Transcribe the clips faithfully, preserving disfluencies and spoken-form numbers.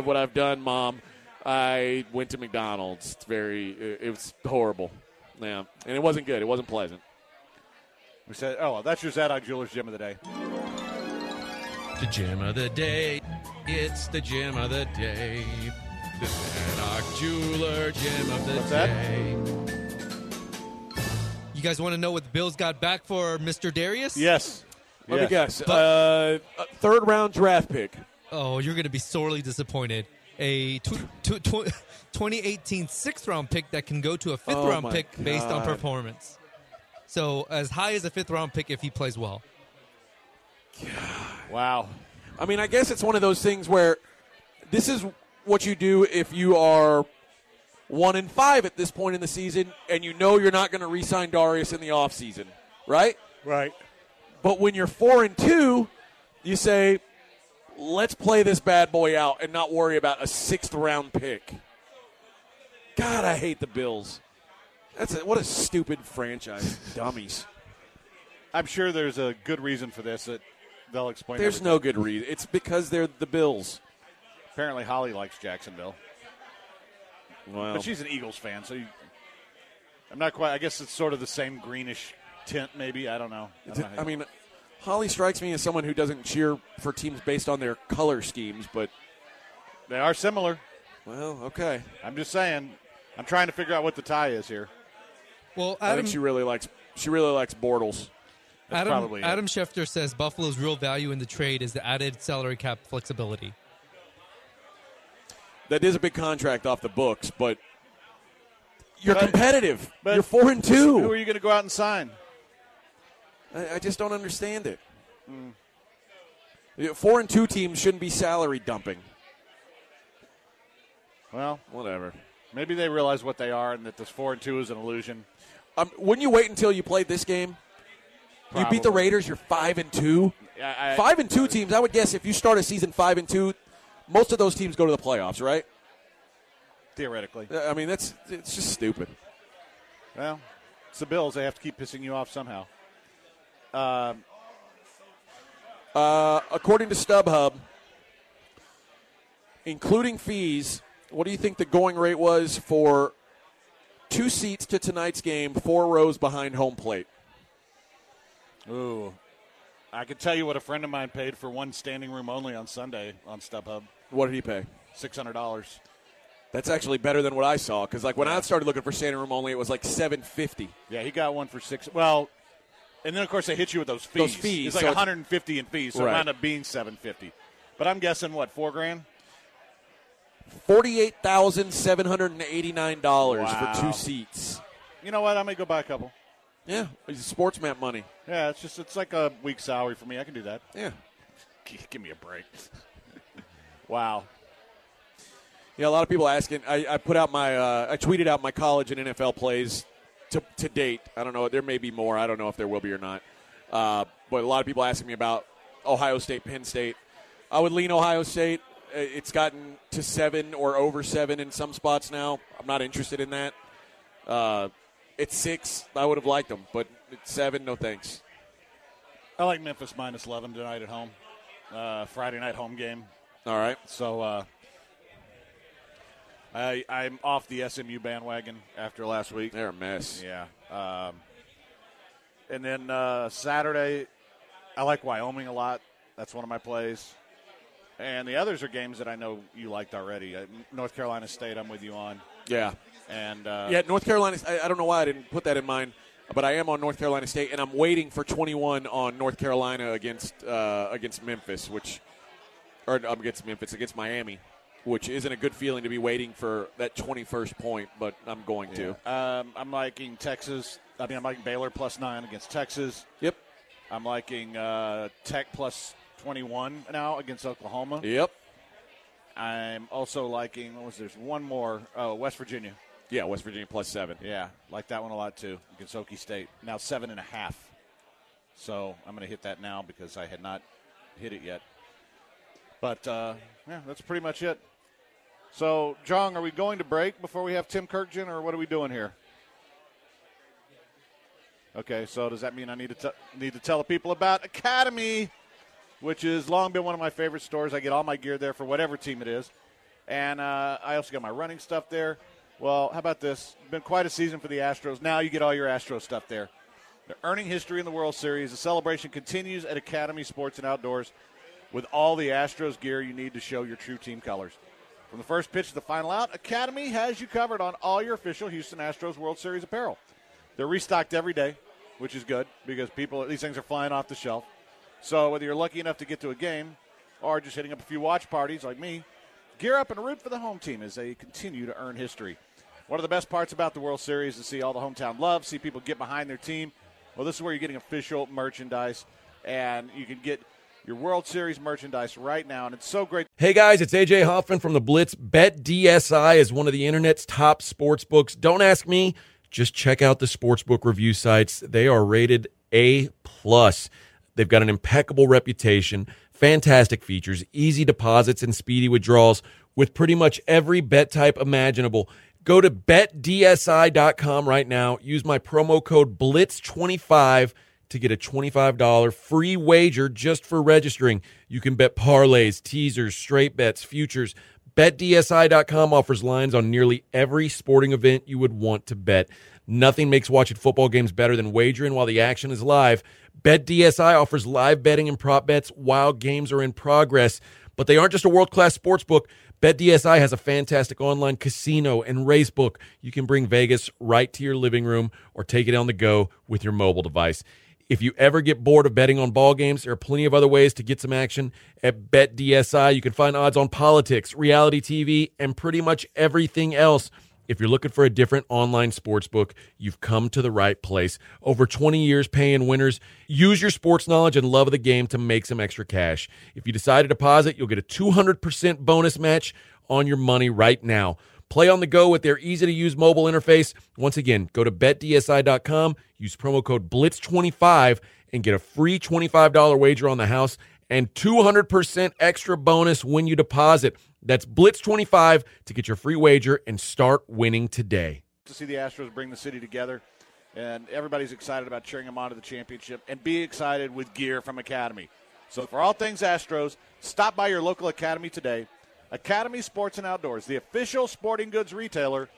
what I've done, Mom. I went to McDonald's. It's very, it, it was horrible. Yeah, and it wasn't good. It wasn't pleasant. We said, oh, well, that's your Zadok Jewelers Gym of the Day. The gym of the day. It's the gym of the day. The Zadok Jeweler Gym of the What's day. that? You guys want to know what the Bills got back for Mister Darius? Yes. Let yes. me guess. Uh, a third round draft pick. Oh, you're going to be sorely disappointed. A tw- tw- tw- twenty eighteen sixth round pick that can go to a fifth Oh round my pick based on God. performance. So as high as a fifth round pick if he plays well. Wow. I mean, I guess it's one of those things where this is what you do if you are one and five at this point in the season and you know you're not going to re-sign Darius in the offseason, right? Right. But when you're four and two, you say, let's play this bad boy out and not worry about a sixth round pick. God, I hate the Bills. That's a, what a stupid franchise. Dummies. I'm sure there's a good reason for this that they'll explain. There's everything. no good reason. It's because they're the Bills. Apparently, Holly likes Jacksonville. Well, But she's an Eagles fan, so you, I'm not quite. I guess it's sort of the same greenish tint, maybe. I don't know. I, don't know how I you- mean, Holly strikes me as someone who doesn't cheer for teams based on their color schemes, but, they are similar. well, okay. I'm just saying. I'm trying to figure out what the tie is here. Well, I Adam, think she really likes she really likes Bortles. That's Adam, probably it. Adam Schefter says Buffalo's real value in the trade is the added salary cap flexibility. That is a big contract off the books, but you're But- competitive. but you're four and two. Who are you going to go out and sign? I, I just don't understand it. Mm. Four and two teams shouldn't be salary dumping. Well, Whatever. maybe they realize what they are and that this four and two is an illusion. Um, wouldn't you wait until you played this game? You beat the Probably. Raiders. You're five and two. I, I, Five and two teams. I would guess if you start a season five and two, most of those teams go to the playoffs, right? Theoretically. I mean, that's it's just stupid. Well, it's the Bills. They have to keep pissing you off somehow. Um, Uh, according to StubHub, including fees, what do you think the going rate was for two seats to tonight's game, four rows behind home plate? ooh. I could tell you what a friend of mine paid for one standing room only on Sunday on StubHub. What did he pay? six hundred dollars. That's actually better than what I saw because, like, when I started looking for standing room only, it was like seven fifty. Yeah, he got one for six. Well, and then, of course, they hit you with those fees. Those fees, It's like so it's- one hundred fifty in fees, so Right. it wound up being seven fifty. But I'm guessing, what, four grand? Forty-eight thousand seven hundred and eighty-nine dollars Wow. for two seats. You know what? I may go buy a couple. Yeah, it's sports map money. Yeah, it's just it's like a week's salary for me. I can do that. Yeah, Give me a break. Wow. yeah. A lot of people asking. I, I put out my. Uh, I tweeted out my college and N F L plays to to date. I don't know. There may be more. I don't know if there will be or not. Uh, but a lot of people asking me about Ohio State, Penn State. I would lean Ohio State. Uh, It's gotten to seven or over seven in some spots now. I'm not interested in that. Uh, it's six. I would have liked them, but it's seven. No thanks. I like Memphis minus eleven tonight at home. Uh, Friday night home game. All right. So uh, I, I'm off the S M U bandwagon after last week. They're a mess. Yeah. Um, and then uh, Saturday, I like Wyoming a lot. That's one of my plays. And the others are games that I know you liked already. Uh, North Carolina State, I'm with you on. Yeah. And uh, Yeah, North Carolina. I, I don't know why I didn't put that in mind, but I am on North Carolina State, and I'm waiting for twenty-one on North Carolina against uh, against Memphis, which or um, against Memphis against Miami, which isn't a good feeling to be waiting for that twenty-first point, but I'm going to. um, I'm liking Texas. I mean, I'm liking Baylor plus nine against Texas. Yep. I'm liking uh, Tech plus twenty-one now against Oklahoma. Yep. I'm also liking, what was there's one more, oh, West Virginia. Yeah, West Virginia plus seven. Yeah, like that one a lot too against Okie State. Now seven and a half. So I'm going to hit that now because I had not hit it yet. But, uh, yeah, that's pretty much it. So, Jong, are we going to break before we have Tim Kirkjian, or what are we doing here? Okay, so does that mean I need to t- need to tell the people about Academy, which has long been one of my favorite stores. I get all my gear there for whatever team it is. And uh, I also got my running stuff there. Well, how about this? Been quite a season for the Astros. Now you get all your Astros stuff there. They're earning history in the World Series. The celebration continues at Academy Sports and Outdoors with all the Astros gear you need to show your true team colors. From the first pitch to the final out, Academy has you covered on all your official Houston Astros World Series apparel. They're restocked every day, which is good because people, these things are flying off the shelf. So whether you're lucky enough to get to a game or just hitting up a few watch parties like me, gear up and root for the home team as they continue to earn history. One of the best parts about the World Series is to see all the hometown love, see people get behind their team. Well, this is where you're getting official merchandise, and you can get your World Series merchandise right now, and it's so great. Hey guys, it's A J Hoffman from the Blitz. BetDSI is one of the internet's top sports books. Don't ask me, just check out the sportsbook review sites. They are rated A plus. They've got an impeccable reputation, fantastic features, easy deposits, and speedy withdrawals with pretty much every bet type imaginable. Go to bet D S I dot com right now. Use my promo code blitz twenty-five to get a twenty-five dollars free wager just for registering. You can bet parlays, teasers, straight bets, futures. bet D S I dot com offers lines on nearly every sporting event you would want to bet. Nothing makes watching football games better than wagering while the action is live. BetDSI offers live betting and prop bets while games are in progress. But they aren't just a world-class sports book. BetDSI has a fantastic online casino and race book. You can bring Vegas right to your living room or take it on the go with your mobile device. If you ever get bored of betting on ball games, there are plenty of other ways to get some action. At BetDSI, you can find odds on politics, reality T V, and pretty much everything else. If you're looking for a different online sports book, you've come to the right place. Over twenty years paying winners. Use your sports knowledge and love of the game to make some extra cash. If you decide to deposit, you'll get a two hundred percent bonus match on your money right now. Play on the go with their easy-to-use mobile interface. Once again, go to bet D S I dot com, use promo code blitz twenty-five, and get a free twenty-five dollars wager on the house and two hundred percent extra bonus when you deposit. That's blitz twenty-five to get your free wager and start winning today. To see the Astros bring the city together, and everybody's excited about cheering them on to the championship, and be excited with gear from Academy. So for all things Astros, stop by your local Academy today. Academy Sports and Outdoors, the official sporting goods retailer.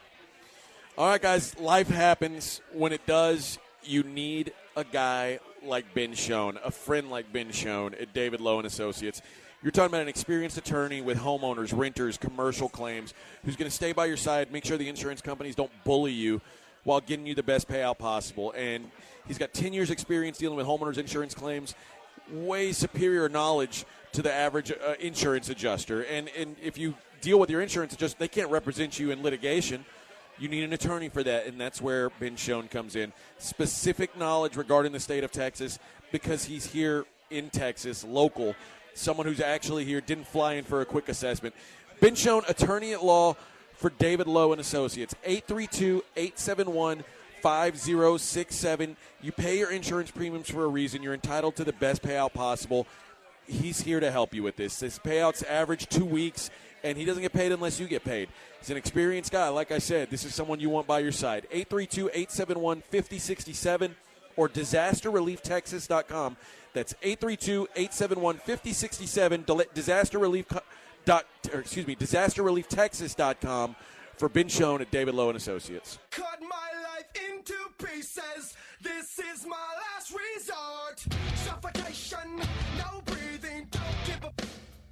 All right, guys, life happens. When it does, you need a guy like Ben Schoen, a friend like Ben Schoen at David Lowe and Associates. You're talking about an experienced attorney with homeowners, renters, commercial claims, who's going to stay by your side, make sure the insurance companies don't bully you while getting you the best payout possible. And he's got ten years experience dealing with homeowners insurance claims, way superior knowledge to the average uh, insurance adjuster. And, and if you deal with your insurance adjuster, they can't represent you in litigation. You need an attorney for that, and that's where Ben Schoen comes in. Specific knowledge regarding the state of Texas because he's here in Texas, local, someone who's actually here, didn't fly in for a quick assessment. Ben Schoen, attorney at law for David Lowe and Associates, eight three two, eight seven one, five zero six seven. You pay your insurance premiums for a reason. You're entitled to the best payout possible. He's here to help you with this. His payouts average two weeks, and he doesn't get paid unless you get paid. He's an experienced guy. Like I said, this is someone you want by your side. eight three two, eight seven one, five zero six seven or disaster relief texas dot com. That's eight three two, eight seven one, five zero six seven, disaster relief dot, or excuse me, disaster relief texas dot com for Ben Schoen at David Lowe and Associates. Cut my life into pieces. This is my last resort. Suffocation, no breathing, don't give up.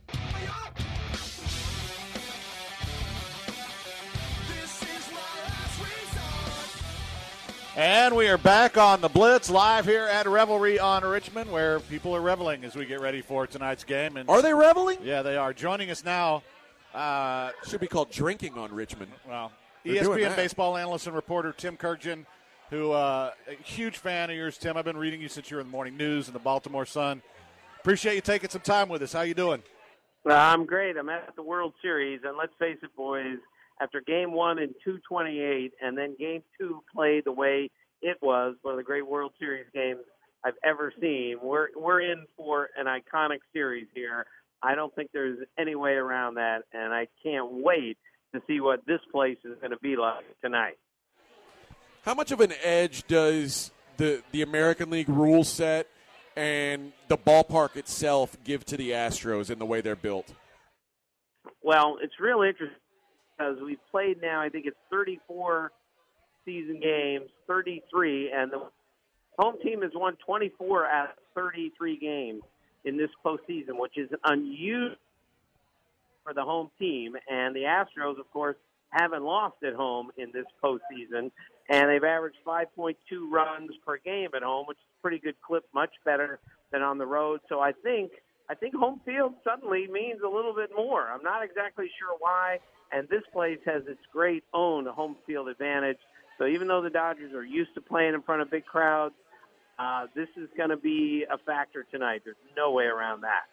This is my last resort. And we are back on the Blitz live here at Revelry on Richmond, where people are reveling as we get ready for tonight's game. And Are they reveling? yeah, they are. Joining us now, uh, Should be called drinking on Richmond. well, They're E S doing P N that. baseball analyst and reporter Tim Kirkjian, who uh, a huge fan of yours, Tim. I've been reading you since you were in the Morning News and the Baltimore Sun. Appreciate you taking some time with us. How you doing? Uh, I'm great. I'm at the World Series, and let's face it, boys, after game one in two twenty-eight and then game two played the way it was, one of the great World Series games I've ever seen, we're we're in for an iconic series here. I don't think there's any way around that, and I can't wait to see what this place is going to be like tonight. How much of an edge does the the American League rule set and the ballpark itself give to the Astros in the way they're built? Well, it's real interesting because we've played now, I think it's thirty-four season games, thirty-three, and the home team has won twenty-four out of thirty-three games in this postseason, which is unusual for the home team. And the Astros, of course, haven't lost at home in this postseason, and they've averaged five point two runs per game at home, which is a pretty good clip, much better than on the road. So I think I think home field suddenly means a little bit more. I'm not exactly sure why, and this place has its great own home field advantage. So even though the Dodgers are used to playing in front of big crowds, uh, this is going to be a factor tonight. There's no way around that.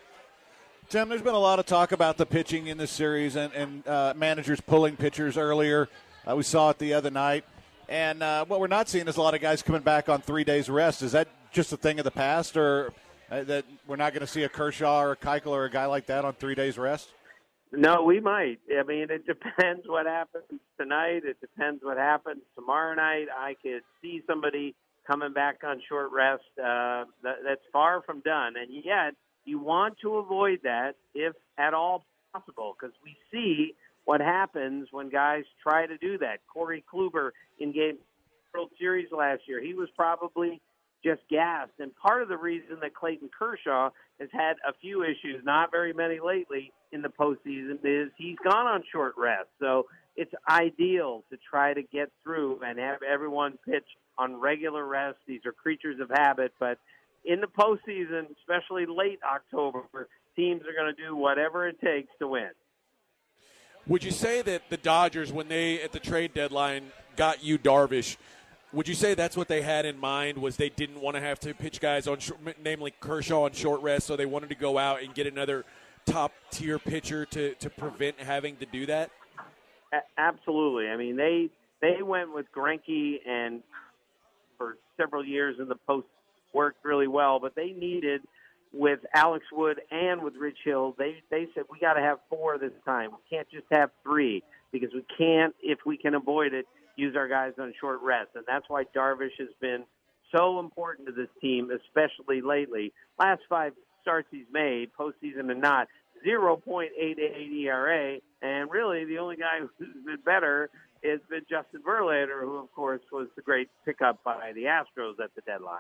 Tim, there's been a lot of talk about the pitching in this series and, and uh, managers pulling pitchers earlier. Uh, we saw it the other night. And uh, what we're not seeing is a lot of guys coming back on three days rest. Is that just a thing of the past, or uh, that we're not going to see a Kershaw or a Keuchel or a guy like that on three days rest? No, we might. I mean, it depends what happens tonight. It depends what happens tomorrow night. I could see somebody coming back on short rest. Uh, that, that's far from done. And yet, you want to avoid that if at all possible, because we see what happens when guys try to do that. Corey Kluber in Game World Series last year, he was probably just gassed. And part of the reason that Clayton Kershaw has had a few issues, not very many lately in the postseason, is he's gone on short rest. So it's ideal to try to get through and have everyone pitch on regular rest. These are creatures of habit, but in the postseason, especially late October, teams are going to do whatever it takes to win. Would you say that the Dodgers, when they, at the trade deadline, got you Darvish, would you say that's what they had in mind, was they didn't want to have to pitch guys, on, namely Kershaw, on short rest, so they wanted to go out and get another top-tier pitcher to, to prevent having to do that? A- absolutely. I mean, they they went with Greinke and for several years in the post worked really well, but they needed, with Alex Wood and with Rich Hill, they, they said, we got to have four this time. We can't just have three, because we can't, if we can avoid it, use our guys on short rest. And that's why Darvish has been so important to this team, especially lately. Last five starts he's made, postseason and not, zero point eight eight E R A, and really the only guy who's been better has been Justin Verlander, who, of course, was the great pickup by the Astros at the deadline.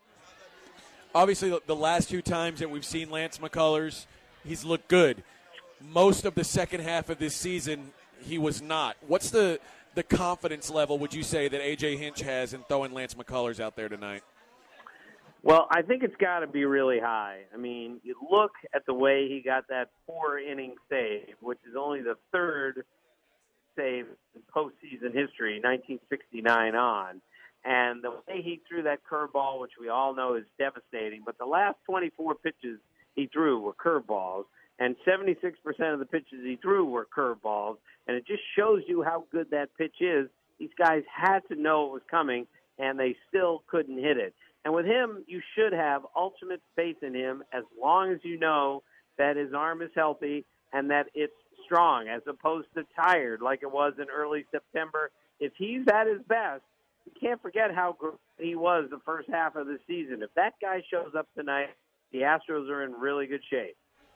Obviously, the last two times that we've seen Lance McCullers, he's looked good. Most of the second half of this season, he was not. What's the the confidence level, would you say, that A J Hinch has in throwing Lance McCullers out there tonight? Well, I think it's got to be really high. I mean, you look at the way he got that four-inning save, which is only the third save in postseason history, nineteen sixty-nine on. And the way he threw that curveball, which we all know is devastating, but the last twenty-four pitches he threw were curveballs, and seventy-six percent of the pitches he threw were curveballs, and it just shows you how good that pitch is. These guys had to know it was coming, and they still couldn't hit it. And with him, you should have ultimate faith in him as long as you know that his arm is healthy and that it's strong, as opposed to tired like it was in early September. If he's at his best, you can't forget how great he was the first half of the season. If that guy shows up tonight, the Astros are in really good shape.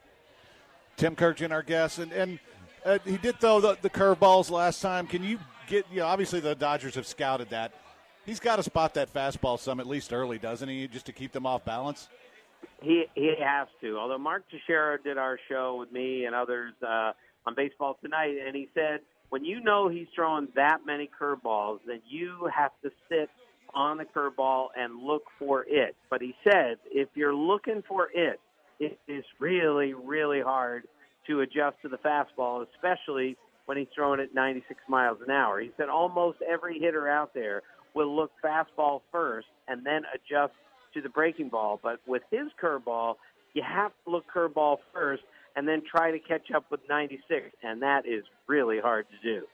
Tim Kurkjian, our guest, and, and uh, he did throw the, the curveballs last time. Can you get, you know, obviously the Dodgers have scouted that. He's got to spot that fastball some at least early, doesn't he, just to keep them off balance? He he has to. Although Mark Teixeira did our show with me and others uh, on Baseball Tonight, and he said, when you know he's throwing that many curveballs, then you have to sit on the curveball and look for it. But he said, if you're looking for it, it is really, really hard to adjust to the fastball, especially when he's throwing it ninety-six miles an hour. He said almost every hitter out there will look fastball first and then adjust to the breaking ball. But with his curveball, you have to look curveball first and then try to catch up with ninety-six, and that is really hard to do.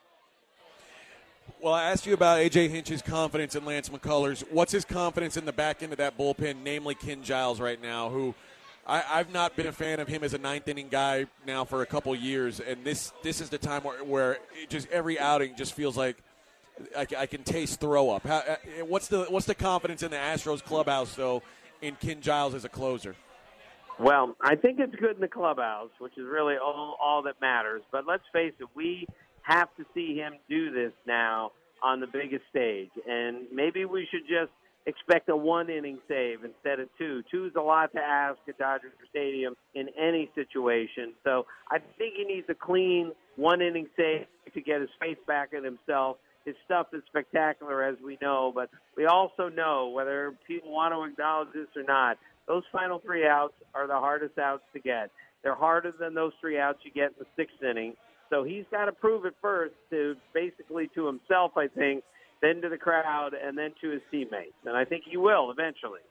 Well, I asked you about A J Hinch's confidence in Lance McCullers. What's his confidence in the back end of that bullpen, namely Ken Giles right now, who I, I've not been a fan of him as a ninth-inning guy now for a couple years, and this this is the time where, where it just every outing just feels like I, I can taste throw-up. How, what's the what's the confidence in the Astros clubhouse, though, in Ken Giles as a closer? Well, I think it's good in the clubhouse, which is really all, all that matters. But let's face it, we have to see him do this now on the biggest stage. And maybe we should just expect a one-inning save instead of two. Two's a lot to ask at Dodger Stadium in any situation. So I think he needs a clean one-inning save to get his faith back in himself. His stuff is spectacular, as we know, but we also know, whether people want to acknowledge this or not, those final three outs are the hardest outs to get. They're harder than those three outs you get in the sixth inning. So he's got to prove it first to basically to himself, I think, then to the crowd, and then to his teammates. And I think he will eventually.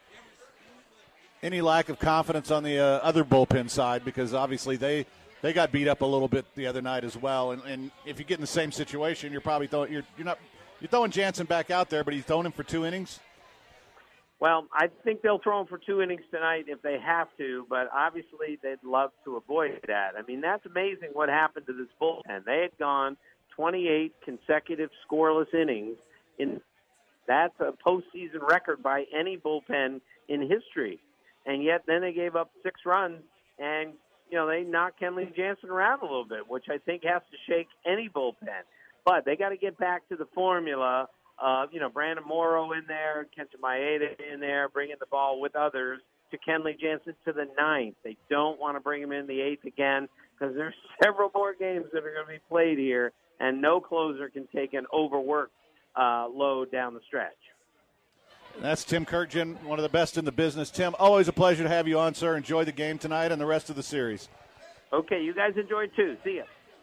Any lack of confidence on the uh, other bullpen side, because obviously they they got beat up a little bit the other night as well. And, and if you get in the same situation, you're probably throwing you're you're not you're throwing Jansen back out there, but he's throwing him for two innings. Well, I think they'll throw him for two innings tonight if they have to, but obviously they'd love to avoid that. I mean, that's amazing what happened to this bullpen. They had gone twenty-eight consecutive scoreless innings. In that's a postseason record by any bullpen in history. And yet then they gave up six runs, and you know they knocked Kenley Jansen around a little bit, which I think has to shake any bullpen. But they got to get back to the formula of, you know, Brandon Morrow in there, Kenta Maeda in there, bringing the ball with others to Kenley Jansen to the ninth. They don't want to bring him in the eighth again because there's several more games that are going to be played here, and no closer can take an overworked uh, load down the stretch. That's Tim Kurkjian, one of the best in the business. Tim, always a pleasure to have you on, sir. Enjoy the game tonight and the rest of the series. Okay, you guys enjoy it too. See ya.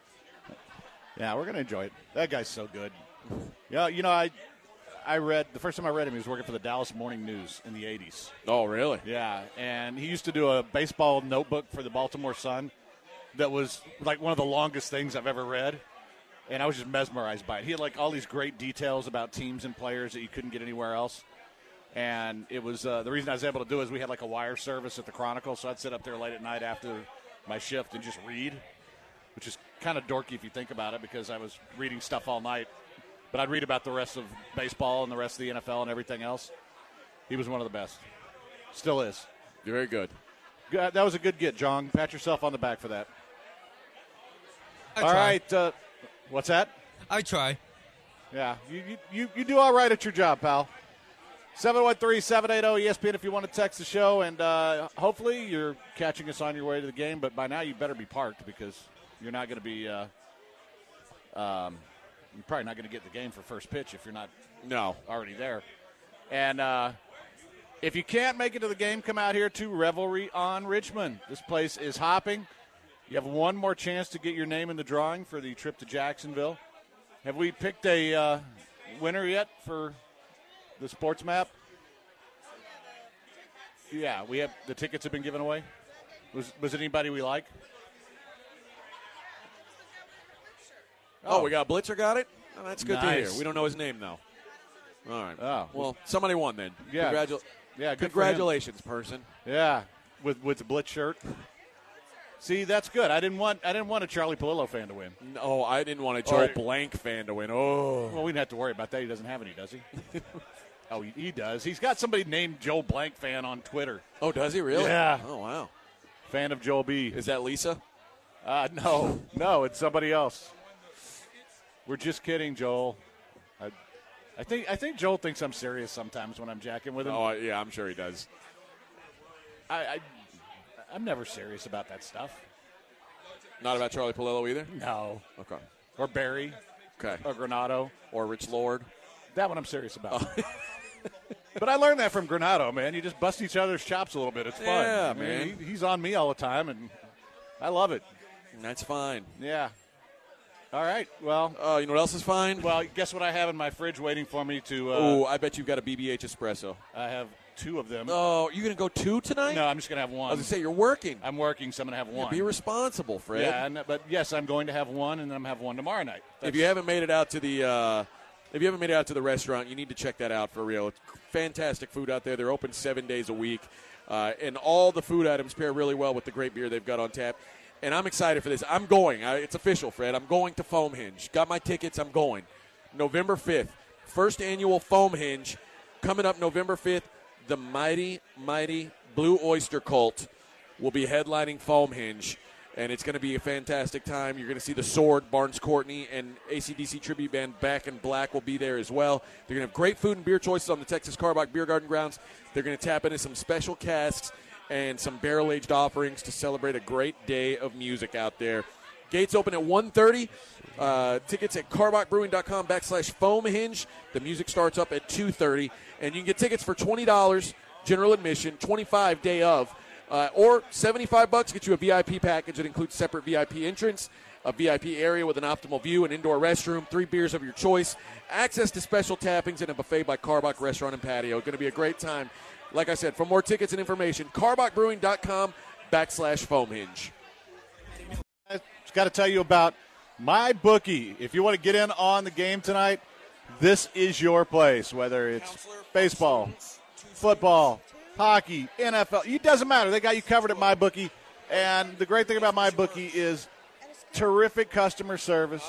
Yeah, we're going to enjoy it. That guy's so good. Yeah, you know, I I read, the first time I read him, he was working for the Dallas Morning News in the eighties. Oh, really? Yeah, and he used to do a baseball notebook for the Baltimore Sun that was like one of the longest things I've ever read, and I was just mesmerized by it. He had like all these great details about teams and players that you couldn't get anywhere else. And it was uh, the reason I was able to do it is we had like a wire service at the Chronicle, so I'd sit up there late at night after my shift and just read, which is kind of dorky if you think about it because I was reading stuff all night. But I'd read about the rest of baseball and the rest of the N F L and everything else. He was one of the best. Still is. You're very good. Good. That was a good get, John. Pat yourself on the back for that. I all try. right. Uh, what's that? I try. Yeah. You, you, you, you do all right at your job, pal. seven one three, seven eight zero, E S P N if you want to text the show. And uh, hopefully you're catching us on your way to the game. But by now you better be parked because you're not going to be uh, um, – you're probably not going to get the game for first pitch if you're not no already there. And uh, if you can't make it to the game, come out here to Revelry on Richmond. This place is hopping. You have one more chance to get your name in the drawing for the trip to Jacksonville. Have we picked a uh, winner yet for the sports map? Yeah, we have. The tickets have been given away. Was was it anybody we like? Oh, we got Blitzer got it? Oh, that's good Nice. to hear. We don't know his name, though. All right. Oh. Well, somebody won then. Yeah. Congratu- Yeah, good for him. Congratulations, person. Yeah, with with the Blitz shirt. See, that's good. I didn't want I didn't want a Charlie Palillo fan to win. No, I didn't want a Joe Or- Blank fan to win. Oh. Well, we didn't have to worry about that. He doesn't have any, does he? Oh, he, he does. He's got somebody named Joe Blank fan on Twitter. Oh, does he really? Yeah. Oh, wow. Fan of Joe B. Is that Lisa? Uh, no, no, it's somebody else. We're just kidding, Joel. I, I think I think Joel thinks I'm serious sometimes when I'm jacking with him. Oh, yeah, I'm sure he does. I, I I'm never serious about that stuff. Not about Charlie Palillo either? No. Okay. Or Barry. Okay. Or Granado. Or Rich Lord. That one I'm serious about. But I learned that from Granado, man. You just bust each other's chops a little bit. It's fun. Yeah, I mean, man. he- he's on me all the time, and I love it. That's fine. Yeah. All right. Well, Oh, you know what else is fine? well, guess what I have in my fridge waiting for me to. Uh, oh, I bet you've got a B B H espresso. I have two of them. Oh, you going to go two tonight? No, I'm just going to have I one. was going to say, you're working. I'm working, so I'm going to have one. Be responsible, Fred. Yeah, and, but yes, I'm going to have one, and then I'm going to have one tomorrow night. If you haven't made it out to the uh, if you haven't made it out to the restaurant, you need to check that out for real. It's fantastic food out there. They're open seven days a week, uh, and all the food items pair really well with the great beer they've got on tap. And I'm excited for this. I'm going. I, it's official, Fred. I'm going to Foam Hinge. Got my tickets. I'm going. November fifth. First annual Foam Hinge coming up November fifth. The mighty, mighty Blue Oyster Cult will be headlining Foam Hinge, and it's going to be a fantastic time. You're going to see the Sword, Barnes Courtney, and A C D C tribute band Back in Black will be there as well. They're going to have great food and beer choices on the Texas Carbach Beer Garden grounds. They're going to tap into some special casks and some barrel-aged offerings to celebrate a great day of music out there. Gates open at one thirty. Uh, tickets at carbachbrewing.com backslash foam hinge. The music starts up at two thirty. And you can get tickets for twenty dollars general admission, twenty-five dollars day of, uh, or seventy-five bucks get you a V I P package that includes separate V I P entrance, a V I P area with an optimal view, an indoor restroom, three beers of your choice, access to special tappings, and a buffet by Carbach Restaurant and Patio. Going to be a great time. Like I said, for more tickets and information, carbachbrewing.com backslash foam hinge. I've got to tell you about MyBookie. If you want to get in on the game tonight, this is your place. Whether it's baseball, football, hockey, N F L, it doesn't matter. They got you covered at MyBookie. And the great thing about MyBookie is terrific customer service,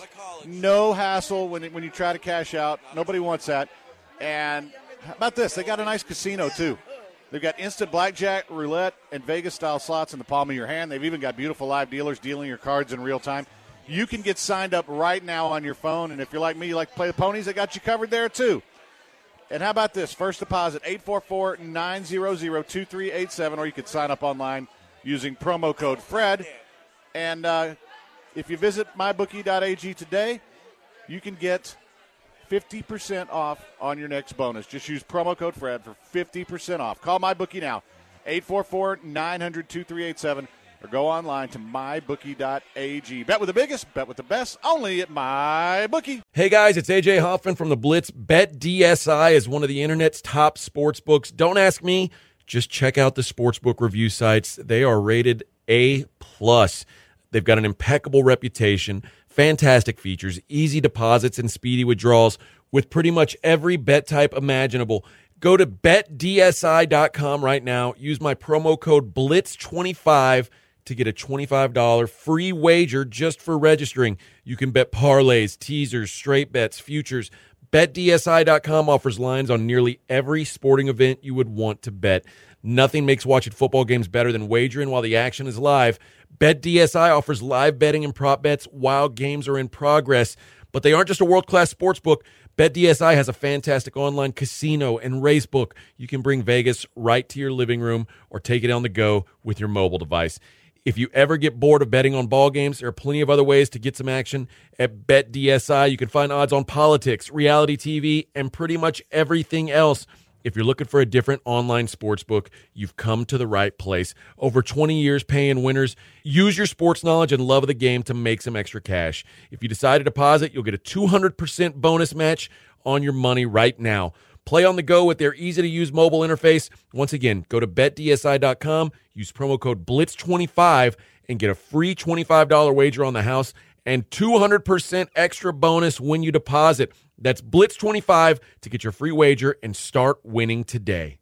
no hassle when when you try to cash out. Nobody wants that. And how about this? They got a nice casino, too. They've got instant blackjack, roulette, and Vegas-style slots in the palm of your hand. They've even got beautiful live dealers dealing your cards in real time. You can get signed up right now on your phone, and if you're like me, you like to play the ponies, they got you covered there, too. And how about this? First deposit, eight four four, nine hundred, two three eight seven, or you could sign up online using promo code FRED. And uh, if you visit my bookie dot a g today, you can get fifty percent off on your next bonus. Just use promo code FRED for fifty percent off. Call MyBookie now, eight four four, nine hundred, two three eight seven, or go online to my bookie dot a g. Bet with the biggest, bet with the best, only at MyBookie. Hey guys, it's A J Hoffman from the Blitz. BetDSI is one of the internet's top sports books. Don't ask me, just check out the sportsbook review sites. They are rated A plus. They've got an impeccable reputation, fantastic features, easy deposits, and speedy withdrawals with pretty much every bet type imaginable. Go to bet D S I dot com right now. Use my promo code blitz twenty-five to get a twenty-five dollars free wager just for registering. You can bet parlays, teasers, straight bets, futures. bet D S I dot com offers lines on nearly every sporting event you would want to bet. Nothing makes watching football games better than wagering while the action is live. BetDSI offers live betting and prop bets while games are in progress. But they aren't just a world-class sports book. BetDSI has a fantastic online casino and race book. You can bring Vegas right to your living room or take it on the go with your mobile device. If you ever get bored of betting on ball games, there are plenty of other ways to get some action. At BetDSI, you can find odds on politics, reality T V, and pretty much everything else. If you're looking for a different online sports book, you've come to the right place. Over twenty years paying winners. Use your sports knowledge and love of the game to make some extra cash. If you decide to deposit, you'll get a two hundred percent bonus match on your money right now. Play on the go with their easy-to-use mobile interface. Once again, go to bet D S I dot com, use promo code blitz twenty-five, and get a free twenty-five dollars wager on the house and two hundred percent extra bonus when you deposit. That's blitz twenty-five to get your free wager and start winning today.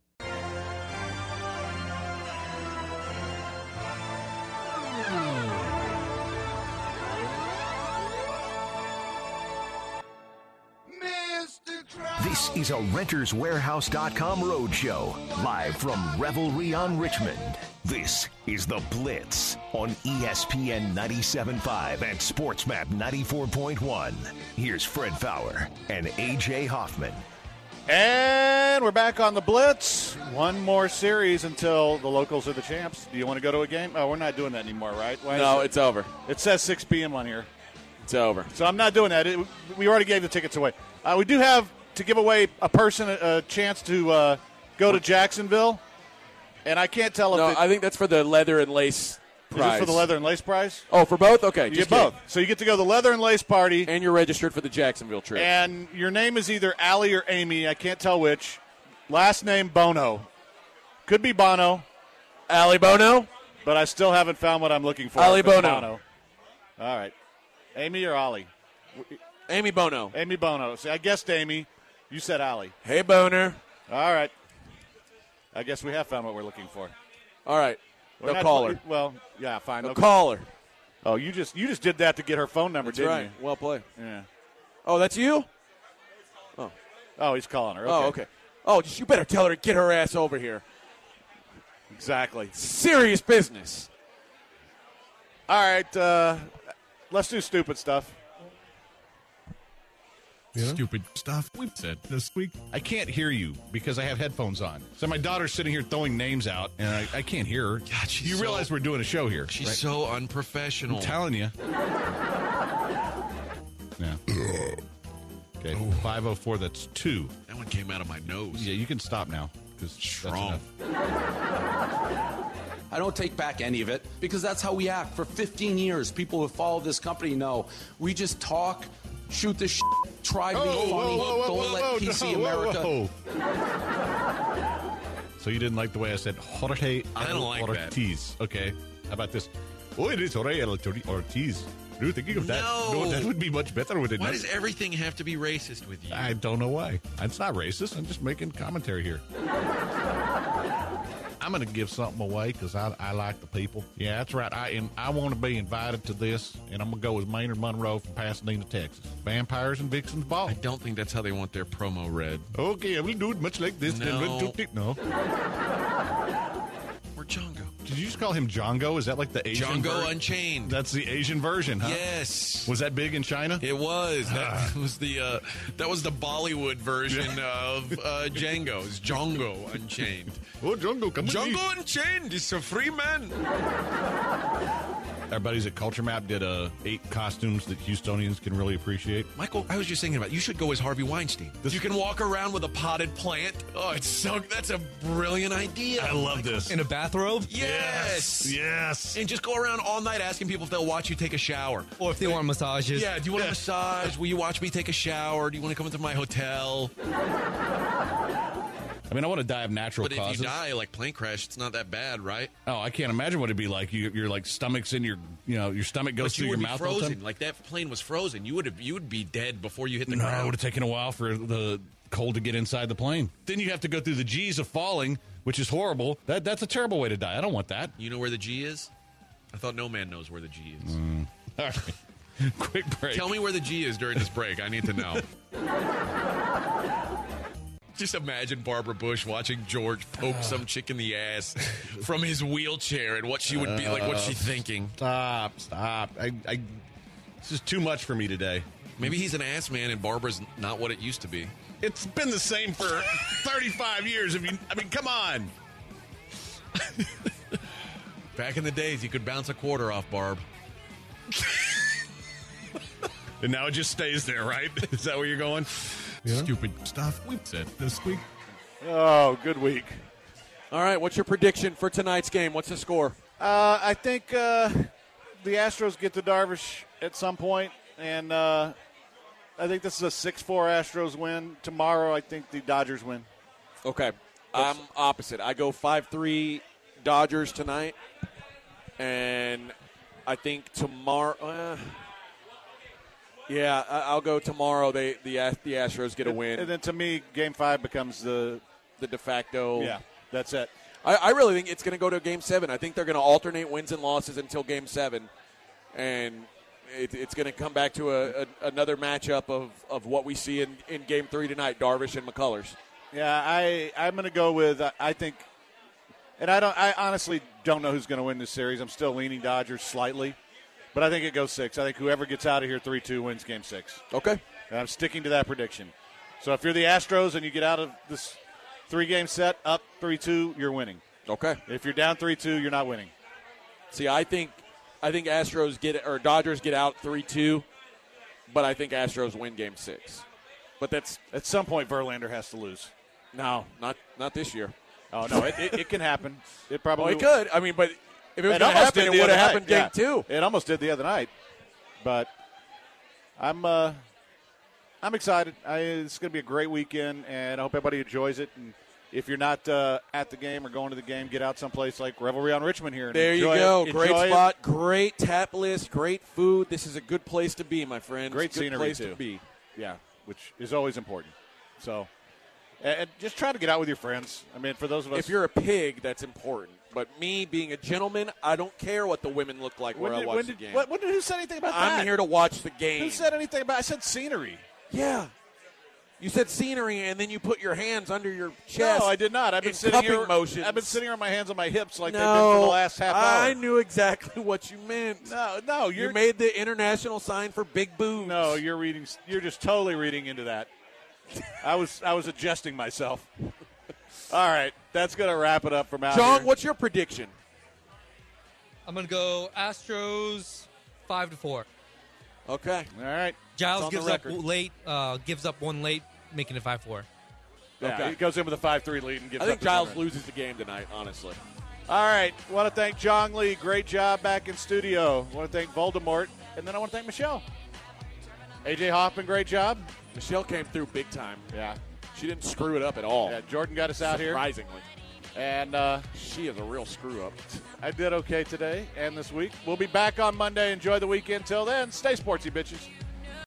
This is a Renters Warehouse dot com roadshow, live from Revelry on Richmond. This is The Blitz on E S P N ninety-seven point five and SportsMap ninety-four point one. Here's Fred Fowler and A J Hoffman. And we're back on The Blitz. One more series until the locals are the champs. Do you want to go to a game? Oh, we're not doing that anymore, right? Why No, it? it's over. It says six p.m. on here. It's over. So I'm not doing that. It, we already gave the tickets away. Uh, we do have to give away a person a, a chance to uh, go to Jacksonville. And I can't tell if No, it, I think that's for the leather and lace is prize. this for the leather and lace prize. Oh, for both? Okay. You just get both. kidding. So you get to go to the leather and lace party. And you're registered for the Jacksonville trip. And your name is either Allie or Amy. I can't tell which. Last name Bono. Could be Bono. Allie Bono? But I still haven't found what I'm looking for. Allie If it's Bono. All right. Amy or Ollie? Amy Bono. Amy Bono. See, I guessed Amy. You said Allie. Hey, Boner. All right. I guess we have found what we're looking for. All right. We're They'll not- call her. Well, yeah, fine. They'll Okay. call her. Oh, you just you just did that to get her phone number, That's didn't right. Well played. you? Yeah. Oh, that's you? Oh, he's calling her. Okay. Oh, okay. Oh, just you better tell her to get her ass over here. Exactly. Serious business. All right, uh, let's do stupid stuff. Stupid stuff we've said this week. I can't hear you because I have headphones on. So my daughter's sitting here throwing names out, and I, I can't hear her. God, she's you so- realize we're doing a show here. She's right? so unprofessional. I'm telling you. Yeah. Okay, five oh four, that's two. That one came out of my nose. Yeah, you can stop now. Because Strong. I don't take back any of it because that's how we act. For fifteen years, people who follow this company know we just talk, shoot the shit, try to be Oh, funny, whoa, whoa, whoa, don't whoa, let whoa, P C no, whoa, America. whoa. So you didn't like the way I said Jorge I don't like that. Ortiz. Okay, how about this? Oh, it is Jorge Ortiz. Are you thinking of that? No. that would be much better with it. Why not? does everything have to be racist with you? I don't know why. It's not racist. I'm just making commentary here. I'm going to give something away because I, I like the people. Yeah, that's right. I am. I want to be invited to this, and I'm going to go as Maynard Monroe from Pasadena, Texas. Vampires and Vixens Ball. I don't think that's how they want their promo read. Okay, I will do it much like this. No. No. Or Django. Did you just call him Django? Is that like the Asian Django ver- Unchained. That's the Asian version, huh? Yes. Was that big in China? It was. That was the uh, that was the Bollywood version Yeah. of uh, Django. It's Django Unchained. Oh, Django, come with me. Django Unchained is a free man. Our buddies at Culture Map did uh, eight costumes that Houstonians can really appreciate. Michael, I was just thinking about it. You should go as Harvey Weinstein. This- you can walk around with a potted plant. Oh, it's so that's a brilliant idea. I love this. In a bathrobe? Yes. Yes. And just go around all night asking people if they'll watch you take a shower. Or if they want massages. Yeah, do you want a massage? Will you watch me take a shower? Do you want to come into my hotel? I mean, I want to die of natural But causes. if you die, like plane crash, it's not that bad, right? Oh, I can't imagine what it'd be like. You, you're like stomach's in your, you know, your stomach goes But through you your would be mouth all the frozen. time. Like that plane was frozen. You would have, you would be dead before you hit the No, it ground. would have taken a while for the cold to get inside the plane. Then you have to go through the G's of falling, which is horrible. That that's a terrible way to die. I don't want that. You know where the G is? I thought no man knows where the G is. All right, quick break. Tell me where the G is during this break. I need to know. Just imagine Barbara Bush watching George poke some chick in the ass from his wheelchair and what she would be like. What's she thinking? Stop, stop. I, I, this is too much for me today. Maybe he's an ass man and Barbara's not what it used to be. It's been the same for thirty-five years. If you, I mean, come on. Back in the days, you could bounce a quarter off Barb. And now it just stays there, right? Is that where you're going? Stupid stuff we've said this week. Oh, good week. All right, what's your prediction for tonight's game? What's the score? Uh, I think uh, the Astros get to Darvish at some point, and uh, I think this is a six four Astros win. Tomorrow, I think the Dodgers win. Okay. I'm opposite. I go five three Dodgers tonight, and I think tomorrow uh, – yeah, I- I'll go tomorrow. They the the Astros get a win. And then to me, Game Five becomes the the de facto. yeah. That's it. I, I really think it's going to go to Game Seven. I think they're going to alternate wins and losses until Game Seven, and it, it's going to come back to a, a, another matchup of, of what we see in, in Game Three tonight: Darvish and McCullers. Yeah, I I'm going to go with I, I think, and I don't. I honestly don't know who's going to win this series. I'm still leaning Dodgers slightly. But I think it goes six. I think whoever gets out of here three two wins game six. Okay. And I'm sticking to that prediction. So if you're the Astros and you get out of this three-game set up three two, you're winning. Okay. If you're down three two, you're not winning. See, I think I think Astros get or Dodgers get out three two, but I think Astros win game six. But that's At some point, Verlander has to lose. no, not not this year. Oh, no, it, it, it can happen. It probably Well, it could. I mean, but if it was It going to almost happen, did it the would have other happened night. game Yeah. two. It almost did the other night. But I'm uh, I'm excited. I, it's going to be a great weekend, and I hope everybody enjoys it. And if you're not uh, at the game or going to the game, get out someplace like Revelry on Richmond here. And There you enjoy go. it. Great Enjoy it. spot, great tap list, great food. This is a good place to be, my friend. Great It's a good scenery, place too. to be. Yeah, which is always important. So, and, and just try to get out with your friends. I mean, for those of us. If you're a pig, that's important. But me being a gentleman, I don't care what the women look like when where did, I watch when the did, game. what, when did, who said anything about that? I'm here to watch the game. Who said anything about? I said scenery. Yeah. You said scenery, and then you put your hands under your chest. No, I did not. I've been in sitting cupping here. motions. I've been sitting here on my hands on my hips like no, they've been for the last half hour. I knew exactly what you meant. No, no, you're, you made the international sign for big boobs. No, you're reading. You're just totally reading into that. I was I was adjusting myself. All right, that's gonna wrap it up from out John, here. what's your prediction? I'm gonna go Astros five to four. Okay. All right. Giles It's on the gives up record. late. Uh, gives up one late, making it five four. Yeah, Okay. he goes in with a five three lead and gives I think up his Giles run. loses the game tonight, honestly. All right. Want to thank John Lee. Great job back in studio. Want to thank Voldemort. And then I want to thank Michelle. A J Hoffman, great job. Michelle came through big time. Yeah. She didn't screw it up at all. Yeah, Jordan got us out here. Surprisingly. And uh, She is a real screw up. I did okay today and this week. We'll be back on Monday. Enjoy the weekend. Till then, stay sportsy, bitches.